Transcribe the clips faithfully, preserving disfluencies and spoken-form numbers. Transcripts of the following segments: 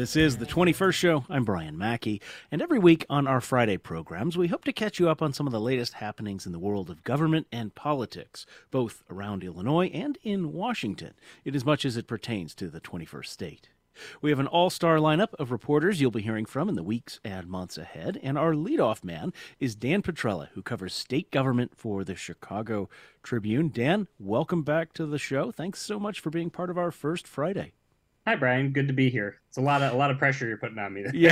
This is the twenty-first show. I'm Brian Mackey, and every week on our Friday programs, we hope to catch you up on some of the latest happenings in the world of government and politics, both around Illinois and in Washington, in as much as it pertains to the twenty-first state. We have an all-star lineup of reporters you'll be hearing from in the weeks and months ahead, and our leadoff man is Dan Petrella, who covers state government for the Chicago Tribune. Dan, welcome back to the show. Thanks so much for being part of our first Friday. Hi, Brian. Good to be here. It's a lot of a lot of pressure you're putting on me there.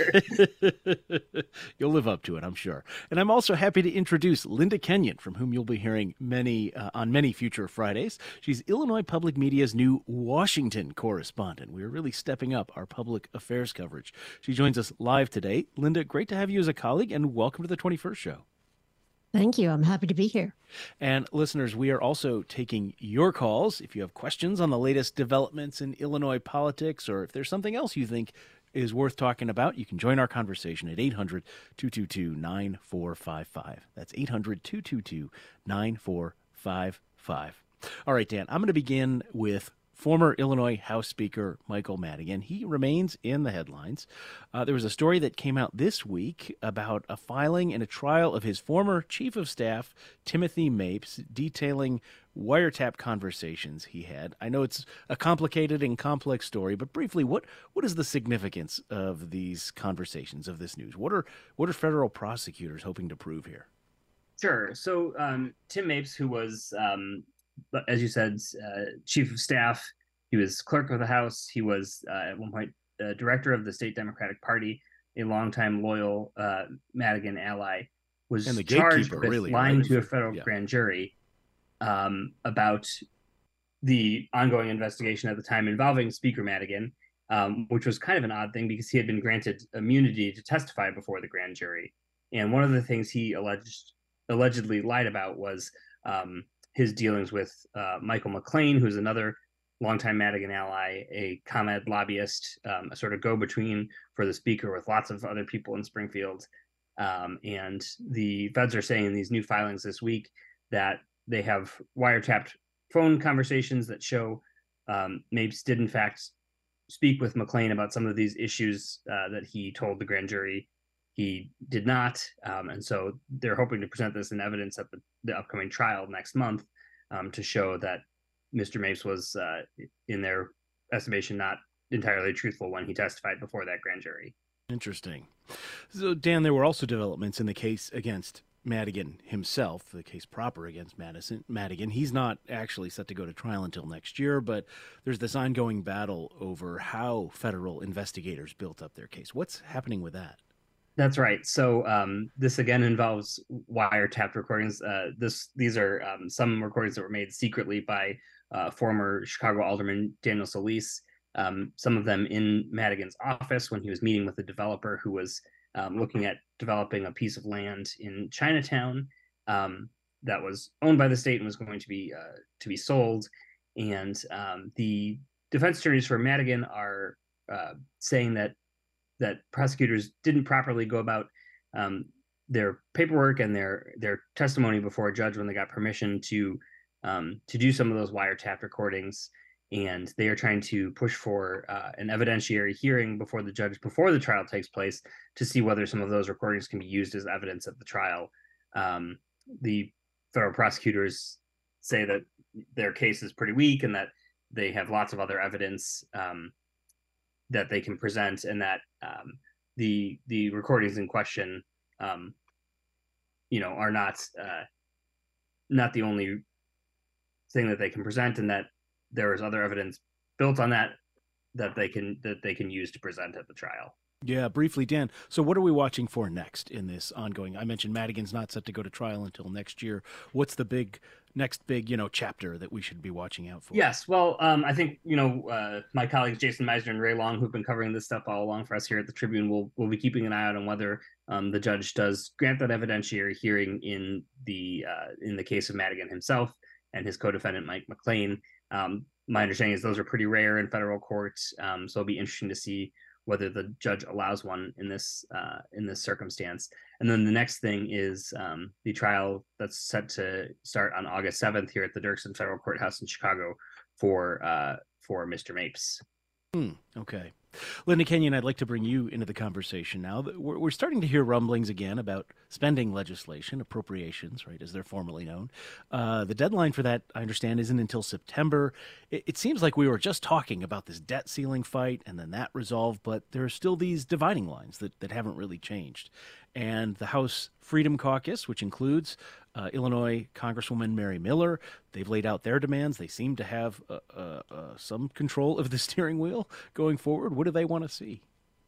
Yeah. You'll live up to it, I'm sure. And I'm also happy to introduce Linda Kenyon, from whom you'll be hearing many uh, on many future Fridays. She's Illinois Public Media's new Washington correspondent. We're really stepping up our public affairs coverage. She joins us live today. Linda, great to have you as a colleague, and welcome to the twenty-first show. Thank you. I'm happy to be here. And listeners, we are also taking your calls. If you have questions on the latest developments in Illinois politics, or if there's something else you think is worth talking about, you can join our conversation at eight hundred, two two two, nine four five five. That's eight hundred, two two two, nine four five five. All right, Dan, I'm going to begin with former Illinois House Speaker Michael Madigan. He remains in the headlines. Uh, there was a story that came out this week about a filing in a trial of his former Chief of Staff, Timothy Mapes, detailing wiretap conversations he had. I know it's a complicated and complex story, but briefly, what what is the significance of these conversations, of this news? What are what are federal prosecutors hoping to prove here? Sure. So um, Tim Mapes, who was um, as you said, uh, chief of staff. He was clerk of the House. He was uh, at one point uh, director of the State Democratic Party, a longtime loyal uh, Madigan ally, was and the charged with really, lying right? to a federal yeah. grand jury um, about the ongoing investigation at the time involving Speaker Madigan, um, which was kind of an odd thing because he had been granted immunity to testify before the grand jury. And one of the things he alleged allegedly lied about was um, his dealings with uh, Michael McLean, who's another longtime Madigan ally, a ComEd lobbyist, um, a sort of go-between for the speaker with lots of other people in Springfield. Um, and the feds are saying in these new filings this week that they have wiretapped phone conversations that show um, Mapes did in fact speak with McLean about some of these issues uh, that he told the grand jury he did not. Um, and so they're hoping to present this in evidence at the, the upcoming trial next month um, to show that Mister Mapes was, uh, in their estimation, not entirely truthful when he testified before that grand jury. Interesting. So, Dan, there were also developments in the case against Madigan himself, the case proper against Madison, Madigan. He's not actually set to go to trial until next year, but there's this ongoing battle over how federal investigators built up their case. What's happening with that? That's right. So um, this again involves wiretapped recordings. Uh, this these are um, some recordings that were made secretly by uh, former Chicago Alderman Daniel Solis. Um, some of them in Madigan's office when he was meeting with a developer who was um, looking at developing a piece of land in Chinatown um, that was owned by the state and was going to be uh, to be sold. And um, the defense attorneys for Madigan are uh, saying that that prosecutors didn't properly go about um, their paperwork and their their testimony before a judge when they got permission to um, to do some of those wiretap recordings, and they are trying to push for uh, an evidentiary hearing before the judge before the trial takes place to see whether some of those recordings can be used as evidence at the trial. Um, the federal prosecutors say that their case is pretty weak and that they have lots of other evidence um, that they can present, and that um, the the recordings in question, um, you know, are not uh, not the only thing that they can present, and that there is other evidence built on that that they can that they can use to present at the trial. Yeah, briefly, Dan. So what are we watching for next in this ongoing? I mentioned Madigan's not set to go to trial until next year. What's the big next big, you know, chapter that we should be watching out for? Yes, well, um, I think, you know, uh, my colleagues Jason Meisner and Ray Long, who've been covering this stuff all along for us here at the Tribune, will will be keeping an eye out on whether um, the judge does grant that evidentiary hearing in the uh, in the case of Madigan himself and his co-defendant Mike McLean. Um, my understanding is those are pretty rare in federal courts, um, so it'll be interesting to see whether the judge allows one in this uh, in this circumstance. And then the next thing is um, the trial that's set to start on August seventh here at the Dirksen Federal Courthouse in Chicago for uh, for Mister Mapes. Hmm, okay. Linda Kenyon, I'd like to bring you into the conversation now. We're, we're starting to hear rumblings again about spending legislation, appropriations, right, as they're formally known. Uh, the deadline for that, I understand, isn't until September. It, it seems like we were just talking about this debt ceiling fight and then that resolved, but there are still these dividing lines that, that haven't really changed. And the House Freedom Caucus, which includes uh, Illinois Congresswoman Mary Miller, they've laid out their demands. They seem to have uh, uh, uh, some control of the steering wheel going forward. What do they want to see?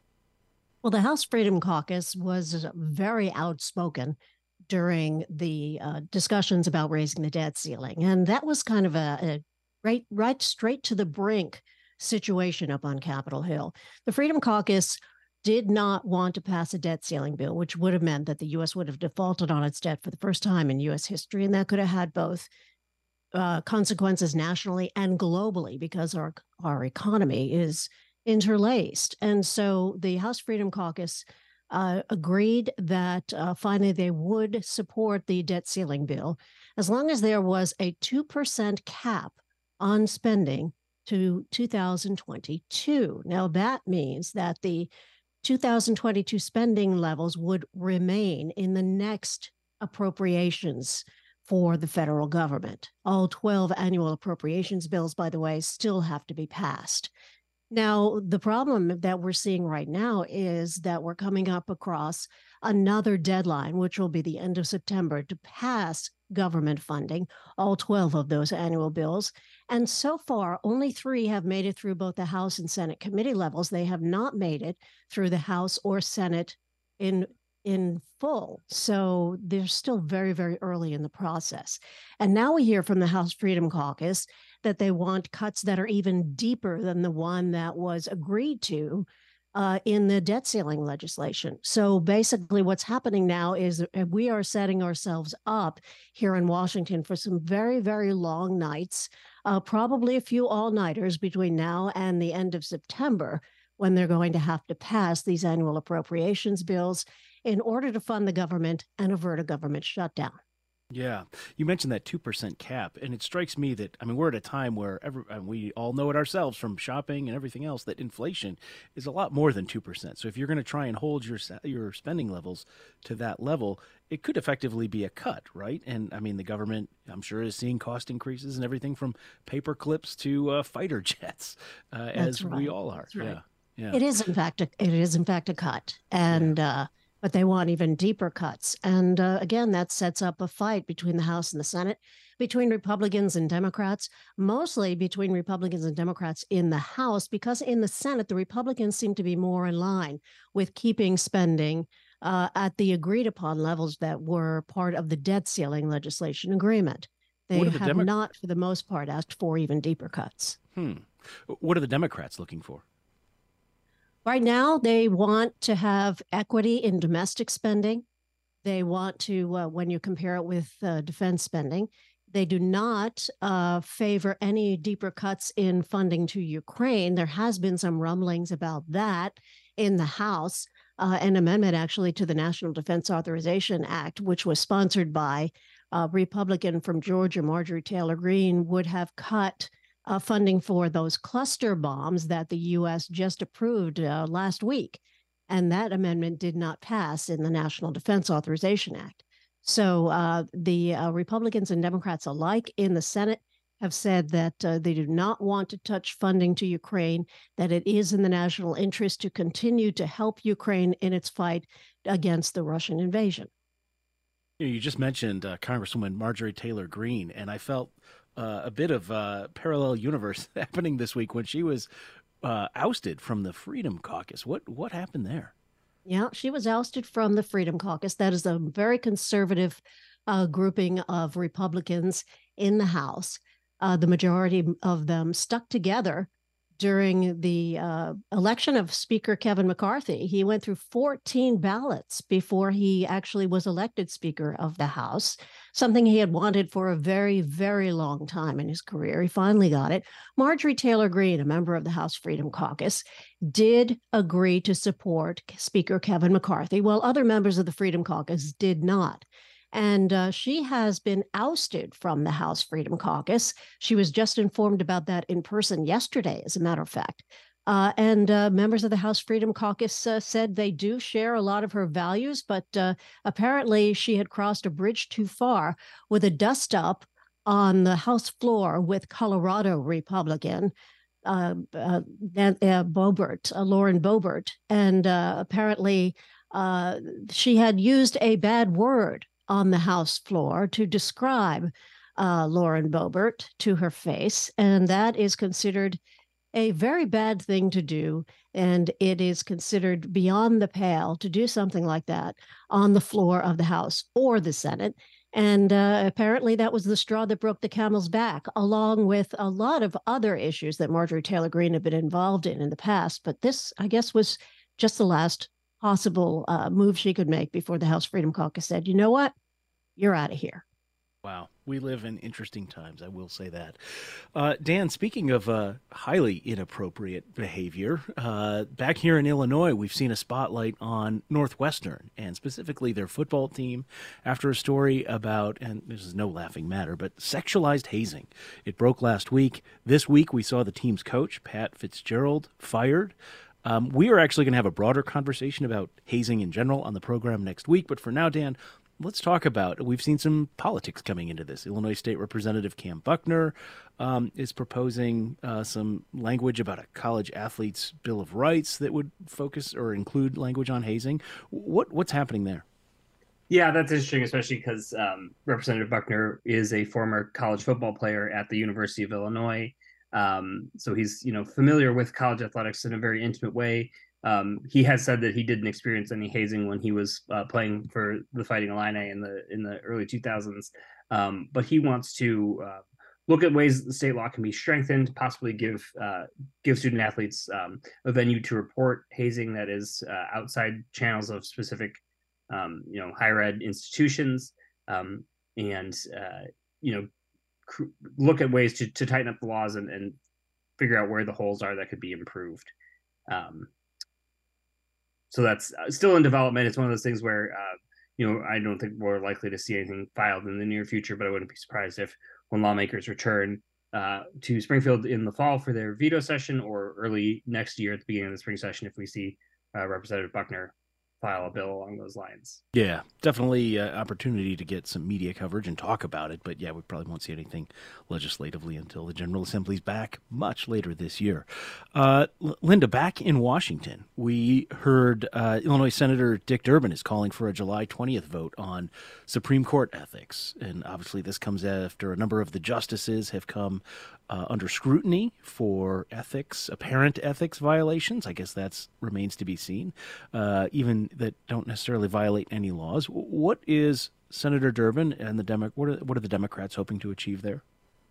Well, the House Freedom Caucus was very outspoken during the uh, discussions about raising the debt ceiling. And that was kind of a, a right, right straight to the brink situation up on Capitol Hill. The Freedom Caucus did not want to pass a debt ceiling bill, which would have meant that the U S would have defaulted on its debt for the first time in U S history. And that could have had both uh, consequences nationally and globally because our, our economy is interlaced. And so the House Freedom Caucus uh, agreed that uh, finally they would support the debt ceiling bill as long as there was a two percent cap on spending to two thousand twenty-two. Now, that means that the two thousand twenty-two spending levels would remain in the next appropriations for the federal government. All twelve annual appropriations bills, by the way, still have to be passed. Now, the problem that we're seeing right now is that we're coming up across another deadline, which will be the end of September, to pass government funding, all twelve of those annual bills. And so far, only three have made it through both the House and Senate committee levels. They have not made it through the House or Senate in in full. So they're still very, very early in the process. And now we hear from the House Freedom Caucus that they want cuts that are even deeper than the one that was agreed to uh, in the debt ceiling legislation. So basically what's happening now is we are setting ourselves up here in Washington for some very, very long nights, uh, probably a few all-nighters between now and the end of September, when they're going to have to pass these annual appropriations bills in order to fund the government and avert a government shutdown. Yeah. You mentioned that two percent cap, and it strikes me that, I mean, we're at a time where every, and we all know it ourselves from shopping and everything else, that inflation is a lot more than two percent. So if you're going to try and hold your your spending levels to that level, it could effectively be a cut, right? And I mean, the government, I'm sure, is seeing cost increases and everything from paper clips to uh, fighter jets, uh, as right. we all are. That's right. Yeah. Yeah. It is, in fact, a, it is, in fact, a cut. And, yeah. uh, but they want even deeper cuts. And uh, again, that sets up a fight between the House and the Senate, between Republicans and Democrats, mostly between Republicans and Democrats in the House, because in the Senate, the Republicans seem to be more in line with keeping spending uh, at the agreed upon levels that were part of the debt ceiling legislation agreement. They the have Demo- not, for the most part, asked for even deeper cuts. Hmm. What are the Democrats looking for? Right now, they want to have equity in domestic spending. They want to, uh, when you compare it with uh, defense spending, they do not uh, favor any deeper cuts in funding to Ukraine. There has been some rumblings about that in the House, uh, an amendment actually to the National Defense Authorization Act, which was sponsored by a Republican from Georgia, Marjorie Taylor Greene, would have cut Uh, funding for those cluster bombs that the U S just approved uh, last week. And that amendment did not pass in the National Defense Authorization Act. So uh, the uh, Republicans and Democrats alike in the Senate have said that uh, they do not want to touch funding to Ukraine, that it is in the national interest to continue to help Ukraine in its fight against the Russian invasion. You just mentioned uh, Congresswoman Marjorie Taylor Greene, and I felt Uh, a bit of uh, parallel universe happening this week when she was uh, ousted from the Freedom Caucus. What what happened there? Yeah, she was ousted from the Freedom Caucus. That is a very conservative uh, grouping of Republicans in the House. Uh, the majority of them stuck together during the uh, election of Speaker Kevin McCarthy. He went through fourteen ballots before he actually was elected Speaker of the House, something he had wanted for a very, very long time in his career. He finally got it. Marjorie Taylor Greene, a member of the House Freedom Caucus, did agree to support Speaker Kevin McCarthy, while other members of the Freedom Caucus did not. And uh, she has been ousted from the House Freedom Caucus. She was just informed about that in person yesterday, as a matter of fact. Uh, and uh, members of the House Freedom Caucus uh, said they do share a lot of her values, but uh, apparently she had crossed a bridge too far with a dust up on the House floor with Colorado Republican uh, uh, uh, Boebert, uh, Lauren Boebert. And uh, apparently uh, she had used a bad word on the House floor to describe uh, Lauren Boebert to her face. And that is considered a very bad thing to do. And it is considered beyond the pale to do something like that on the floor of the House or the Senate. And uh, apparently that was the straw that broke the camel's back, along with a lot of other issues that Marjorie Taylor Greene had been involved in in the past. But this, I guess, was just the last possible uh, move she could make before the House Freedom Caucus said, you know what, you're out of here. Wow. We live in interesting times, I will say that. Uh, Dan, speaking of uh, highly inappropriate behavior, uh, back here in Illinois, we've seen a spotlight on Northwestern and specifically their football team after a story about, and this is no laughing matter, but sexualized hazing. It broke last week. This week, we saw the team's coach, Pat Fitzgerald, fired. Um, we are actually going to have a broader conversation about hazing in general on the program next week. But for now, Dan, let's talk about, we've seen some politics coming into this. Illinois State Representative Cam Buckner um, is proposing uh, some language about a college athlete's Bill of Rights that would focus or include language on hazing. What What's happening there? Yeah, that's interesting, especially because um, Representative Buckner is a former college football player at the University of Illinois. Um, so he's, you know, familiar with college athletics in a very intimate way. Um, he has said that he didn't experience any hazing when he was uh, playing for the Fighting Illini in the in the early two thousands, um, but he wants to uh, look at ways that the state law can be strengthened, possibly give uh, give student athletes um, a venue to report hazing that is uh, outside channels of specific, um, you know, higher ed institutions, um, and uh, you know, cr- look at ways to to tighten up the laws and, and figure out where the holes are that could be improved. Um, So that's still in development. It's one of those things where, uh, you know, I don't think we're likely to see anything filed in the near future, but I wouldn't be surprised if when lawmakers return uh, to Springfield in the fall for their veto session or early next year at the beginning of the spring session, if we see uh, Representative Buckner file a bill along those lines. Yeah, definitely uh, opportunity to get some media coverage and talk about it. But yeah, we probably won't see anything legislatively until the General Assembly's back much later this year. Uh, L- Linda, back in Washington, we heard uh, Illinois Senator Dick Durbin is calling for a July twentieth vote on Supreme Court ethics. And obviously this comes after a number of the justices have come uh, under scrutiny for ethics, apparent ethics violations. I guess that remains to be seen, uh, even that don't necessarily violate any laws. What is Senator Durbin and the Demo- what are, what are the Democrats hoping to achieve there?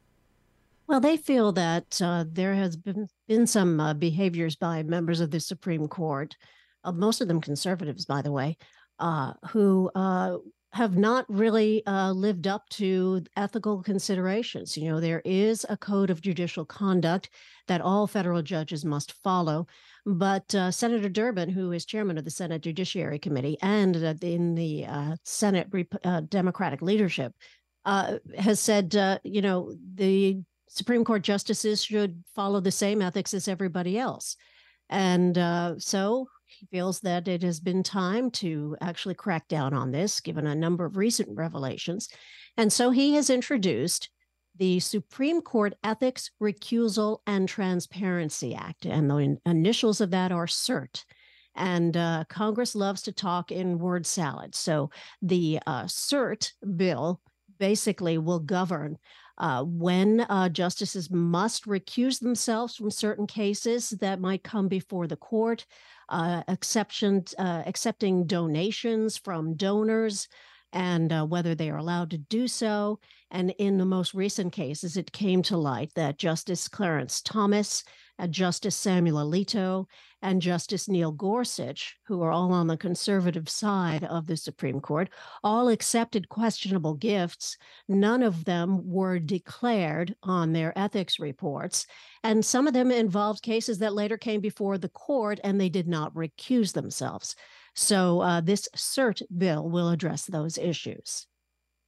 Well, they feel that uh, there has been been some uh, behaviors by members of the Supreme Court, uh, most of them conservatives, by the way, uh, who uh, have not really uh, lived up to ethical considerations. You know, there is a code of judicial conduct that all federal judges must follow. But uh, Senator Durbin, who is chairman of the Senate Judiciary Committee and uh, in the uh, Senate Rep- uh, Democratic leadership, uh, has said, uh, you know, the Supreme Court justices should follow the same ethics as everybody else. And uh, so he feels that it has been time to actually crack down on this, given a number of recent revelations. And so he has introduced the Supreme Court Ethics, Recusal, and Transparency Act. And the initials of that are CERT. And uh, Congress loves to talk in word salad. So the uh, CERT bill basically will govern Uh, when uh, justices must recuse themselves from certain cases that might come before the court, uh, exception, uh, accepting donations from donors, and uh, whether they are allowed to do so. And in the most recent cases, it came to light that Justice Clarence Thomas, uh, Justice Samuel Alito, and Justice Neil Gorsuch, who are all on the conservative side of the Supreme Court, all accepted questionable gifts. None of them were declared on their ethics reports. And some of them involved cases that later came before the court and they did not recuse themselves. So uh, this CERT bill will address those issues.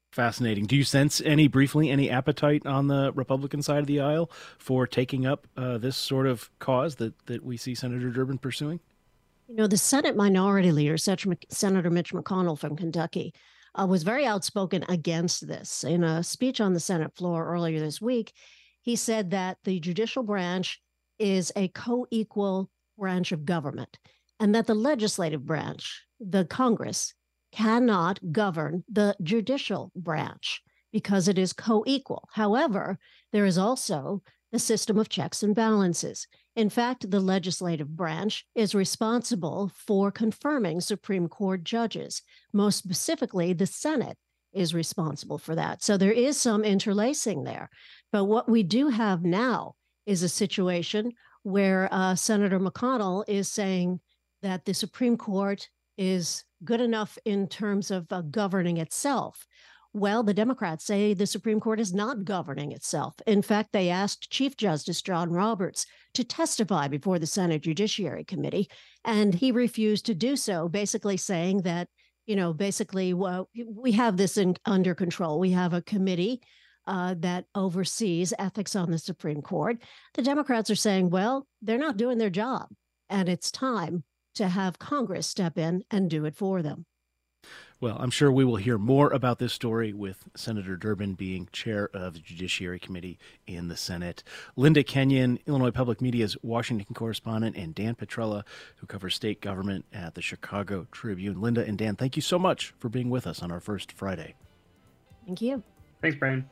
Fascinating. Do you sense any, briefly, any appetite on the Republican side of the aisle for taking up uh, this sort of cause that, that we see Senator Durbin pursuing? You know, the Senate Minority Leader, Senator Mitch McConnell from Kentucky, uh, was very outspoken against this. In a speech on the Senate floor earlier this week, he said that the judicial branch is a co-equal branch of government and that the legislative branch, the Congress, cannot govern the judicial branch because it is co-equal. However, there is also the system of checks and balances. In fact, the legislative branch is responsible for confirming Supreme Court judges. Most specifically, the Senate is responsible for that. So there is some interlacing there. But what we do have now is a situation where uh, Senator McConnell is saying that the Supreme Court is good enough in terms of uh, governing itself. Well, the Democrats say the Supreme Court is not governing itself. In fact, they asked Chief Justice John Roberts to testify before the Senate Judiciary Committee, and he refused to do so, basically saying that, you know, basically, well, we have this in, under control. We have a committee uh, that oversees ethics on the Supreme Court. The Democrats are saying, well, they're not doing their job, and it's time to have Congress step in and do it for them. Well, I'm sure we will hear more about this story with Senator Durbin being chair of the Judiciary Committee in the Senate. Linda Kenyon, Illinois Public Media's Washington correspondent, and Dan Petrella, who covers state government at the Chicago Tribune. Linda and Dan, thank you so much for being with us on our first Friday. Thank you. Thanks, Brian.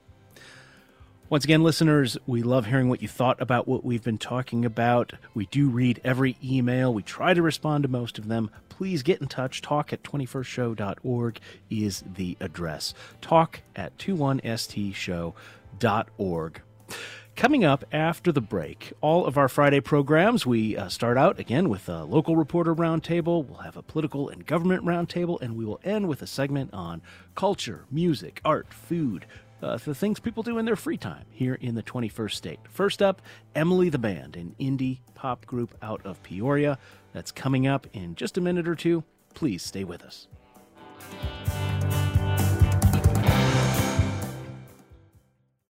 Once again, listeners, we love hearing what you thought about what we've been talking about. We do read every email. We try to respond to most of them. Please get in touch. Talk at twenty-first show dot org is the address. Talk at twenty-one s t show dot org. Coming up after the break, all of our Friday programs, we uh, start out again with a local reporter roundtable. We'll have a political and government roundtable, and we will end with a segment on culture, music, art, food, Uh, the things people do in their free time here in the twenty-first state. First up, Emily the Band, an indie pop group out of Peoria. That's coming up in just a minute or two. Please stay with us.